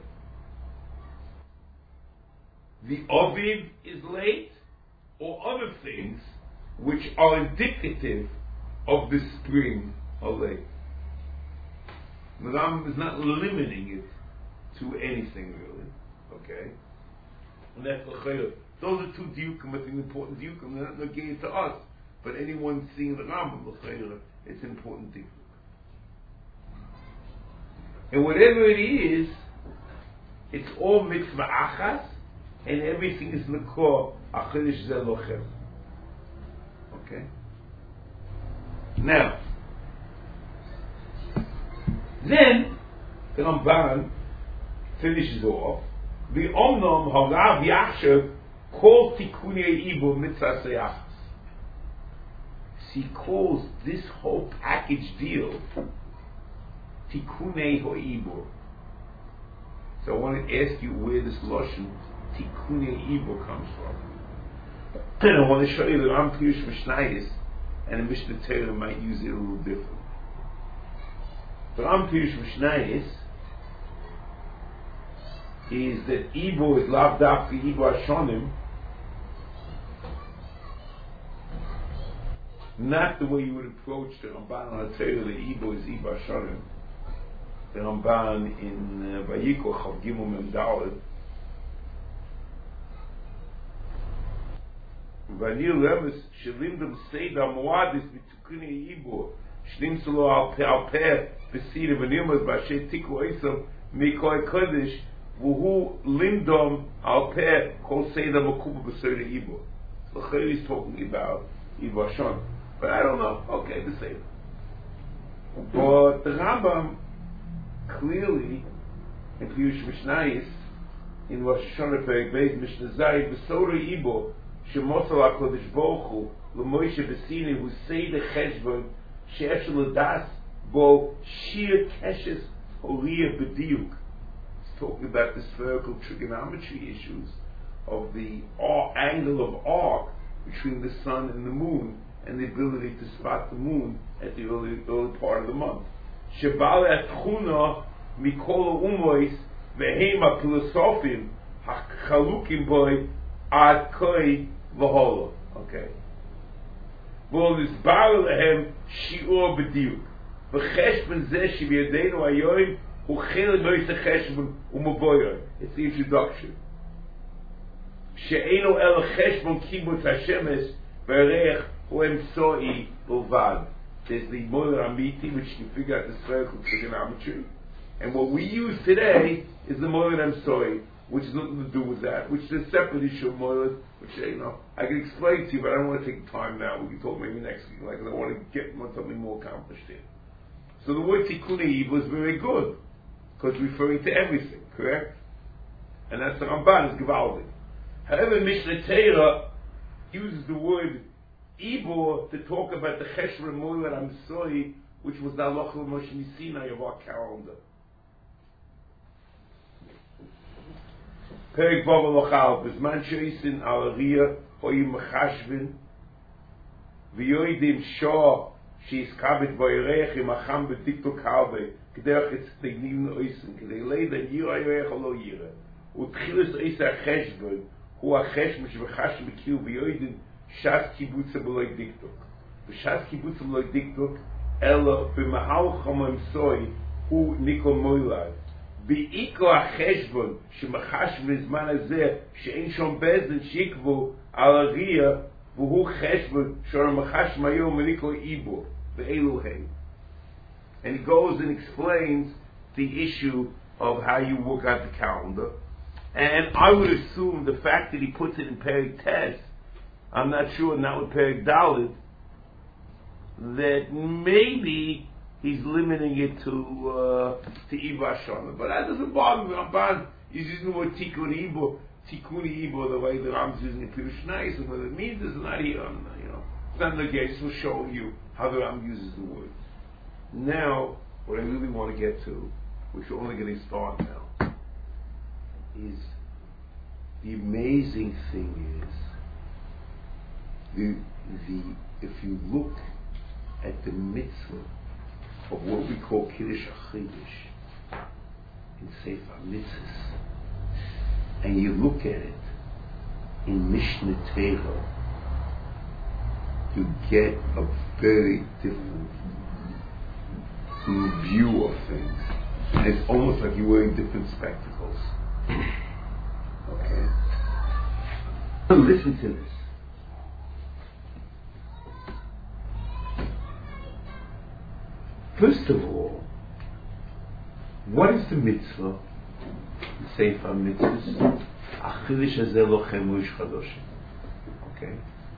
The Oviv is late, or other things which are indicative of the spring are late. The Rambam is not limiting it to anything really. Okay? And that's l'chayr. Those are two diukim, I think important diukim. They're not negated to us, but anyone seeing the Rambam l'chayr, it's an important diuk. And whatever it is, it's all mitzvah achas, and everything is l'kor achidish zeh lochem. Okay. Now, then the Ramban finishes off. The Omnom Harav Yachshav calls Tikunei Ibur Mitzvah Seyachas. He calls this whole package deal Tikunei Ho'ibur. So So I want to ask you where this Lashon Tikunei Ibo comes from. And I want to show you that Am Pirush Mishnayos and the Mishnah Torah might use it a little different. The Am Pirush Mishnayos is that Ibo is Lav Dafka Ibo Hashonim, not the way you would approach the Ramban on Torah that Ibo is Ibo Hashonim. The Ramban in Vayikra Chav Gimel Mem Daled. Vanil Levis Shalimdam Seder Moadis B'Tukunei Ibo Shlim Solo Al Peh B'Sida V'Nilmas B'Asher Tiku Eisam Mikoi Kodesh V'Hu Limdom Al Peh Kol Seder Makuba B'Seder Ibo. So Chayr is talking about Ibo Hashonim, but I don't know. Okay, the same. But the Rambam clearly in Pirush Mishnayos in Rosh Hashanah Perek Beis Mishnah Zayit B'Seder Ibo Shemosal HaKodesh Baruch Hu L'Moshe B'Sinai Hu Seder Cheshbon She'esh L'das Bo Shir Keshes Horiyah B'Diuk. It's talking about the spherical trigonometry issues of the angle of arc between the sun and the moon and the ability to spot the moon at the early part of the month. Shebal Atchuna Mikol Umois Vehem HaPilosofim HaChalukim Boi Ad Koi V'Holo. Okay. Well, this Baal Lehem Shiur B'Diuk V'Cheshbon Zeh Shebiyadenu Ayoim U'Chel Moise Cheshbon U'Maboyer. It's the introduction. She'eno El Cheshbon Kibutz Hashemes V'Erech U'Emsoi U'Vad. There's the Moyer Amiti, which you can figure out the spherical trigonometry. And what we use today is the Moyer Emsoi, which has nothing to do with that, which is a separate issue of Moyer, which, I can explain to you, but I don't want to take time now. We can talk maybe next week, because I want to get something more accomplished here. So the word Tikunei Ibo is very good, because it's referring to everything, correct? And that's the Ramban, is Gevaldik. However, Mishnah Torah uses the word Ibo to talk about the Cheshbon Moyer Amsoi, which was the Halacha Moshe Sinai of our calendar. Perek Vav Lochal B'Zman Sheisin Al Riyah Hoyim Mechashvin V'Yoidim Shah Sheis Kabit V'Yirech Im Acham B'Tiktok Halbe K'derach Etz Tegnim Oisin K'dei Leida Yira Yirech Olo Yira U'Tchilas Oisa Cheshbon Hu HaCheshbon Sh'V'Chash B'Kiu V'Yoidim Shas Kibbutz B'Loi Diktok V'Shas Kibbutz B'Loi Diktok Ela B'Mahal Chomim Soi Hu Nikol Moilad B'Iko HaCheshbon Sh'Machash V'Zman Hazeh She'en Shom Bezdin Shikvu Al Riyah V'Hu Cheshbon Sh'Or Machash Mayom V'Nikol Ibo V'Elu Hei. And he goes and explains the issue of how you work out the calendar. And I would assume the fact that he puts it in Perek Tes, I'm not sure, not with Perek Daled, that maybe he's limiting it to Ibo Hashonim. But that doesn't bother me. Ramban is using the word Tikunei Ibo, the way the Rambam's using it Pirush Mishnayos, and what it means is not here. It's not in the case. We'll show you how the Rambam uses the word. Now, what I really want to get to, which we're only going to start now, is the amazing thing is if you look at the mitzvah of what we call Kiddush HaChidush in Sefer Mitzvahs, and you look at it in Mishnah Torah, you get a very different view of things. And it's almost like you're wearing different spectacles. Okay? So listen to this. First of all, what is the mitzvah? The Sefer Mitzvahs. Achilish hazeh lochem u'ish chadoshim. Okay?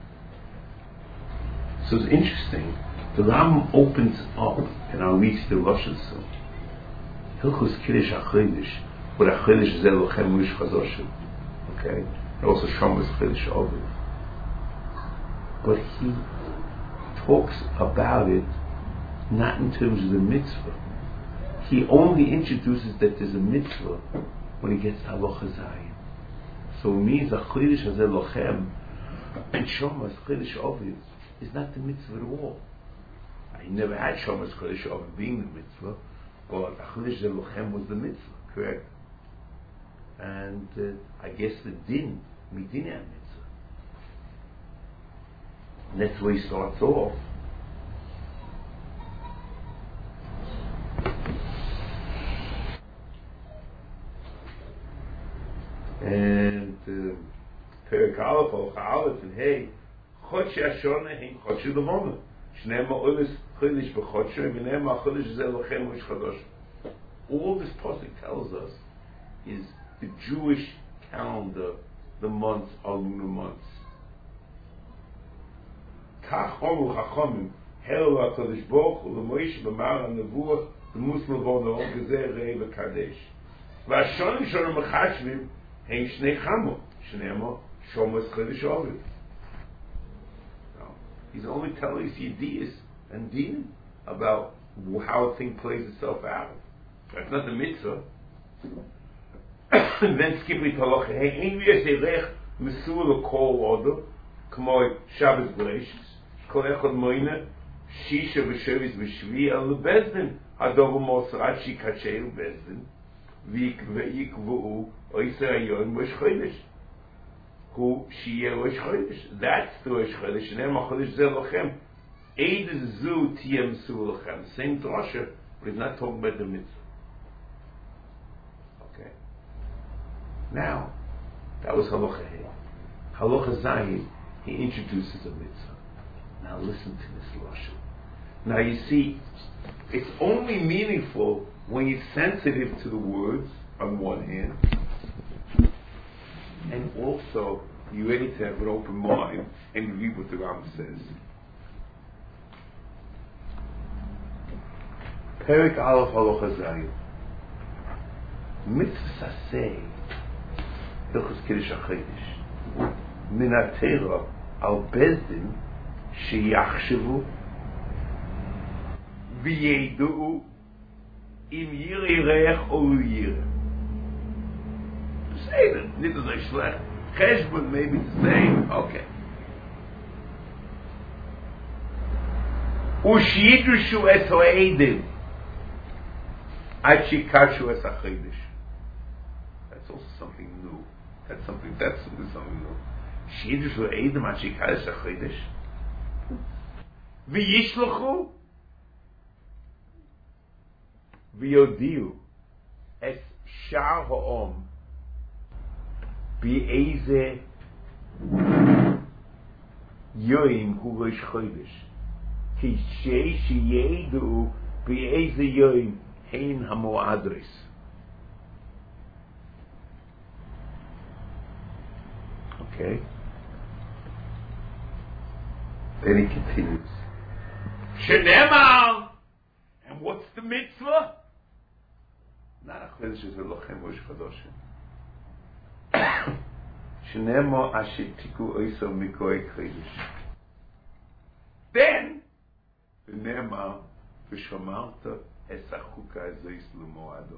So it's interesting. The Rambam opens up, and I'll read the Lashon soon. Hilchos Kiddush HaChidush, with Achilish hazeh lochem u'ish chadoshim. Okay? And also Shomas Chiddush Ovid. But he talks about it not in terms of the mitzvah. He only introduces that there's a mitzvah when he gets to Halacha Zayin. So it means a Chodesh Hazeh Lochem and Shomas Chodesh Ovid is not the mitzvah at all. I never had Shomas Chodesh Ovid being the mitzvah, but a Chodesh Hazeh Lochem was the mitzvah, correct? And I guess the din, midin mitzvah. And that's where he starts off. And Perek Aleph, Halacha Aleph, and hey, Chodshei Hashonah hein Chodshei Levana. Shnei Ma'olis Chodesh b'Chodshei, v'nei Ma'chodesh Hazeh Lochem Rosh Chodesh. All this pasuk tells us is the Jewish calendar, the months are lunar months. Kach Homu Chachamim, Hel HaKadosh Baruch Hu, L'Moshe B'mar HaNevuah, L'Mus Levana, Gezeh Rei V'Kadesh. V'Hashonim Shonim Mechashvim, Hein Shnei Chamo, Shneima Shomas Chodesh Ovid. He's only telling us ideas and din about how a thing plays itself out. That's not the mitzvah. And then skip it to Halacha. Hey, Ein V'Yaseh Mesur L'Kol Order, K'moi Shabbos Bereishis, Kol Echad Moina, Shisha V'Shevis V'Shvi Al Lebezdin, Hadovu Mosrat Shikachei Lebezdin, V'Yikvu Oisei Ayon Rosh Chodesh. Who Shiyeh Rosh Chodesh. That's the Rosh Chodesh. And then Chodesh Zeh Lochem. Eid Zu Tiyem Mesur Lochem. Same drasha, but he's not talking about the mitzvah. Okay. Now, that was Halacha Hey. Halacha Zayin, he introduces a mitzvah. Now listen to this drasha. Now you see, it's only meaningful when you're sensitive to the words on one hand, and also you're ready to have an open mind and read what the Ram says. Perek Aleph Halacha Zayin. Mitzvah Saseh Hilchos Kiddush HaChodesh Min HaTeira Al Bezdin Sheyachshavu V'yedu'u Im Yirei Reich O Yirei. Say that. Nit is a shlech. Cheshbon maybe the same. Okay. Ushidushu es ho'edim ad shikachu es hachodesh. That's also something new. That's something new. Shidushu edim ad shikachu es hachodesh. V'yishlochu v'yodiu es shar ha'om B'eze yoim hu Rosh Chodesh ki sheyedu b'eze yoim hein hamoadris. Okay. Then he continues. Shenemar, and what's the mitzvah? Not a Chodesh is a lochem Rosh Chodesh. Shnemo Ashitiku Oiso Mikoi Chodesh. Then V'nema V'shomarta Esachuka Azois L'moado.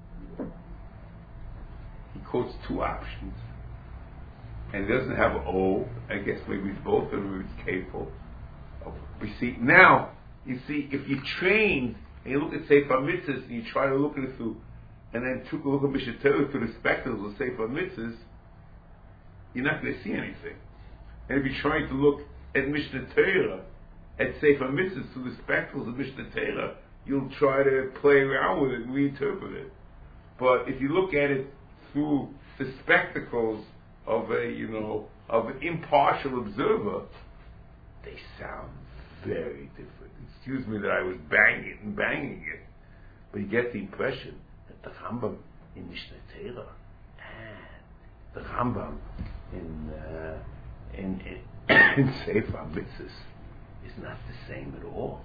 He quotes two options, and it doesn't have O. I guess maybe it's both of them. It's capable. We see now. You see, if you trained and you look at Sefer Mitzvahs and you try to look at it through, and then look at Mishnah Torah through the spectacles of Sefer Mitzvahs, you're not going to see anything. And if you're trying to look at Mishnah Torah, at Sefer Mitzvahs through the spectacles of Mishnah Torah, you'll try to play around with it and reinterpret it. But if you look at it through the spectacles of of an impartial observer, they sound very different. Excuse me that I was banging it, but you get the impression that the Rambam in Mishnah Torah and the Rambam in Sefer Mitzvahs is not the same at all.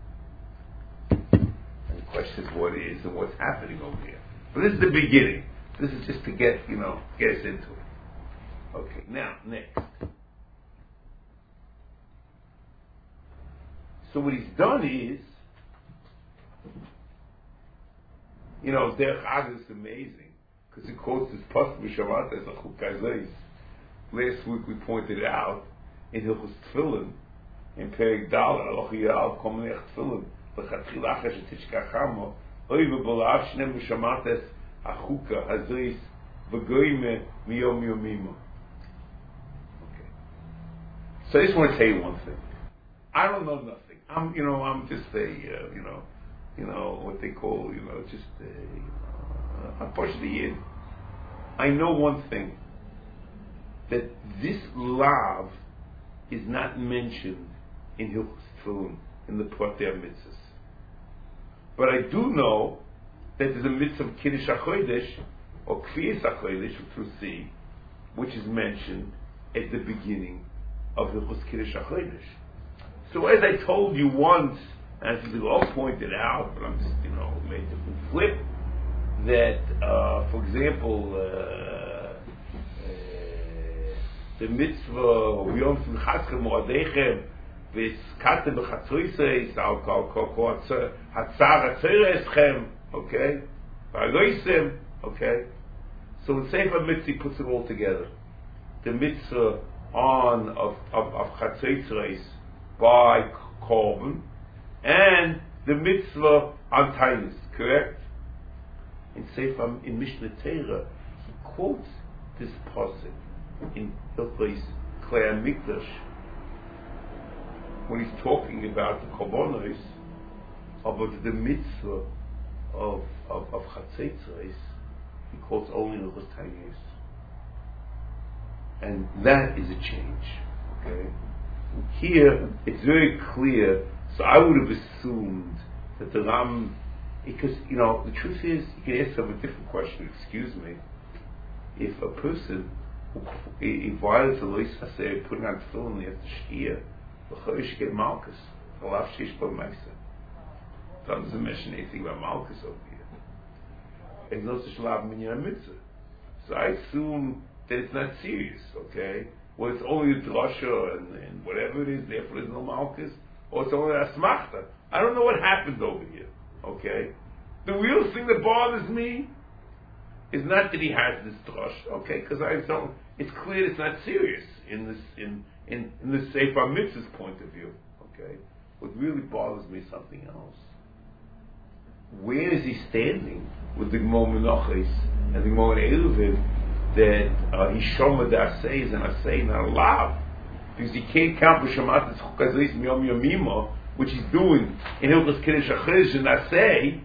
And the question is what is and what's happening over here. But this is the beginning. This is just to get us into it. Okay, now next. So what he's done is, Derech Agos is amazing. because he quotes this pasuk b'Shabbat as a chukazais. Last week we pointed out in Hilchos Tefillin, in Perek Dal, Aloch Yal Komenech Tefillin, L'chatchil Achash Tishkachamo, Oy v'bolav shnem b'Shabbat achuka hazais v'goyme miyom yomimo. Okay. So I just want to tell you one thing. I don't know nothing. I'm just a, what they call, just a push the Yid. I know one thing, that this lav is not mentioned in Hilchos Tefillin, in the Protei HaMitzvos. But I do know that there's a mitzvah of Kiddush HaChodesh, or Kfiyas HaChodesh, which we'll see, which is mentioned at the beginning of Hilchos Kiddush HaChodesh. So as I told you once, as you all pointed out, but I'm just, made a flip, that, for example, the mitzvah, Yom Simchatzchem Moadechem, V'skatem B'chatzoiseis, Hatzar Hatzereschem, okay? V'aloisem, okay? So in Sefer Mitzvah he puts it all together. The mitzvah of Chatzoiseis by Korban, and the mitzvah on Tainus, correct? In Mishnah Torah, he quotes this pasuk in Hilchos Klei HaMikdash when he's talking about the korbanos, about the mitzvah of Chatzotzos. He quotes only Hilchos Tainus, and that is a change. Okay, here it's very clear. So I would have assumed that the Ram, because the truth is, you can ask them a different question. Excuse me, if a person he violates the lois haseh, putting on tefillin after shkia, the chodesh get malchus. The lav sheish bo meisa. So it doesn't mention anything about malchus over here. And no such lav minyan mitzvah. So I assume that it's not serious. Okay, well it's only a drasha and whatever it is. Therefore, there's no malchus. Or it's only a smachta. I don't know what happened over here. Okay? The real thing that bothers me is not that he has this drush, okay? Because it's clear it's not serious in the Sefer Mitzvah's point of view. Okay? What really bothers me is something else. Where is he standing with the Gemara Menachos and the Gemara Eruviv that he shomad asay and asay not allowed? Because he can't count b'shamat chukazis miyom yomimo, which he's doing in Hilchos Kiddush HaChodesh and Asay,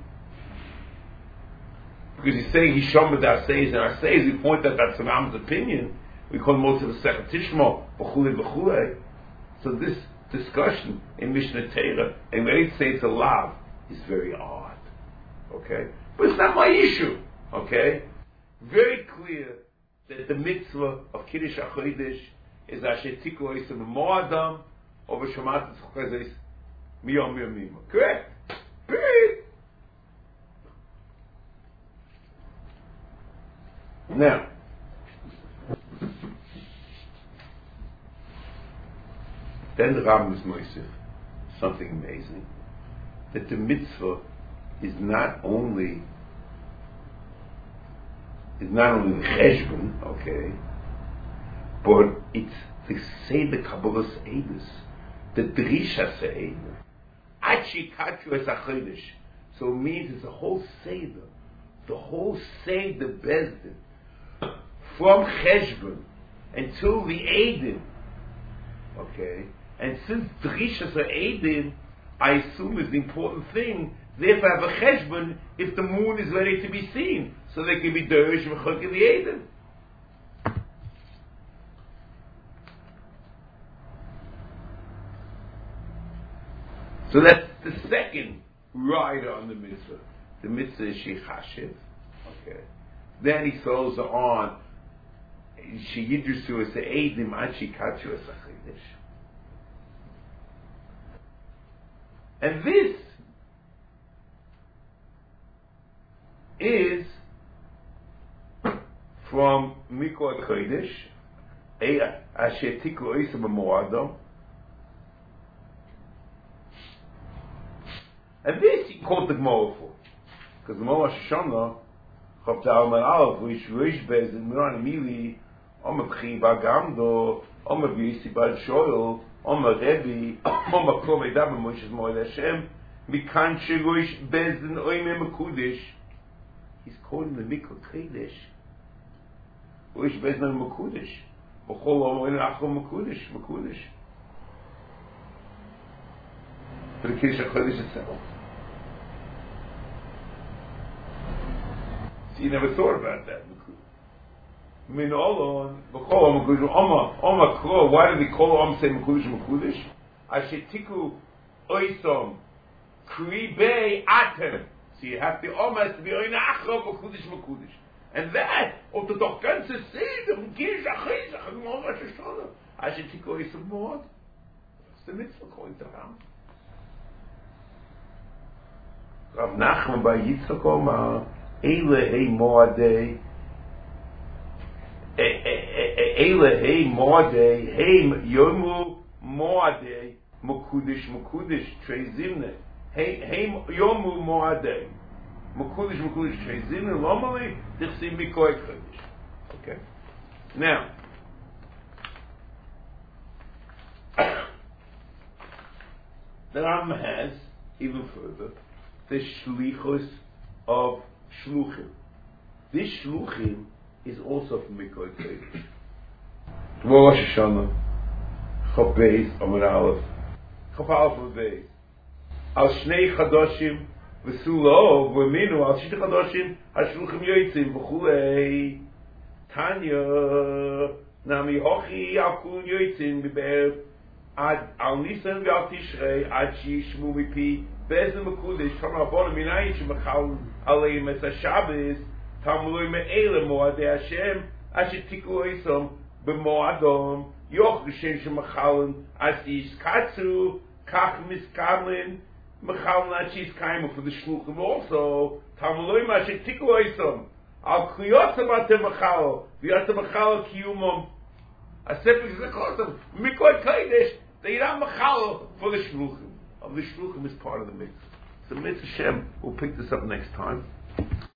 because he's saying he shomed Asay and Asay. We point out that's Ram's opinion. We call most of the Sechet Tishmo b'chulei b'chulei. So this discussion in Mishnah Torah and when they say it's a lav is very odd. Okay, but it's not my issue. Okay, very clear that the mitzvah of Kiddush HaChodesh is asher tikku oisem mo'adam over shamat tzchukazis miyom yomima. Correct? Period. Now, then the Rambam is moisef something amazing, that the mitzvah is not only the cheshbon, okay, but it's the Seder Kabbalas Eidus, the Drisha Seder, Achi Katru Es HaChodesh. So it means it's a whole Seder, the whole Seder Bezdin, from Cheshbon until the Eidin. Okay, and since Drisha Eidin, I assume is the important thing. Therefore, have a Cheshbon if the moon is ready to be seen, so they can be Derish V'Chok in the Eidin. So that's the second rider on the mitzvah. The mitzvah is Shechashiv. Okay. Then he throws on Sheyidrusu es Eidim Achi Katru es HaChodesh. And this is from Mikol Chodesh, Asher Tikku Oisem Mo'adam. And this he called the Gemara for, because the Gemara Shoshana Chop Dalman Aleph, which Rish Bez and Miran Mili, Oma Pchi Bagamdo, Oma Bisi Bad Shoyl, Oma Rebbe, Oma Kove Dabba Moshe Moed Hashem, Mikan Shirish Bez and Oime Makudish. He's calling the Mikvah Kodesh. Rish Bez and Makudish. B'chol Oma in Achol Makudish. For the Kiddush HaKodesh itself. So you never thought about that. Min Olon, B'chol Makudish, Oma Klo, why did they call Om say Makudish? Ashetiku Oisom, Kri Bei Atem. So you have the Oma has to be Oina Achlo Makudish. And that, of the ganze Seder, Kiddush HaKodesh, Rosh Hashanah, Ashetiku Oisom Mod. That's the mitzvah according to Ram. Rav Nachman by Yitzchak Omar, Eile Hei Moadei, Heim Yomu Moadei, Mukudish, Trei Zimne, Heim Yomu Moadei, Mukudish, Trei Zimne, Lomali, Dichsim Mikoi Kodesh. Okay? Now, the Ram has, even further, the shlichus of shluchim. This shluchim is also from Mikvah Kodesh. Rosh Hashanah, Chaf Beis, Amar Aleph, Chaf Aleph Beis. Al Shnei Chadoshim, V'Sulo, V'Minu, Al Shita Chadoshim, HaShluchim Yoitzim, V'Chulei, Tanya, Nami Hochi, Al Kul Yoitzim, B'Be'er, Al Nisan V'Al Tishrei, Ad Shishmu Mipi, Be'ezim Mekudesh, Tam Rabbonim Minayin Shemachal Aleim Es HaShabbos, Tamului Me'ele Moadei Hashem, Asher Tiku Oisom, B'Moadom, Yoch L'Shem Shemachalen, Asish Katsu, Kach Miskamlin, Machalen Ashis Kaimu for the Shluchim also, Tamului Asher Tiku Oisom, Al Kriyosam Atem Machal, V'Yatem Machal Kiyumom, Asefik Zechotam, Mikvah Kodesh, they don't Machal for the Shluchim. The Shluchim is part of the mitzvah. So Mitzvah Hashem, we'll pick this up next time.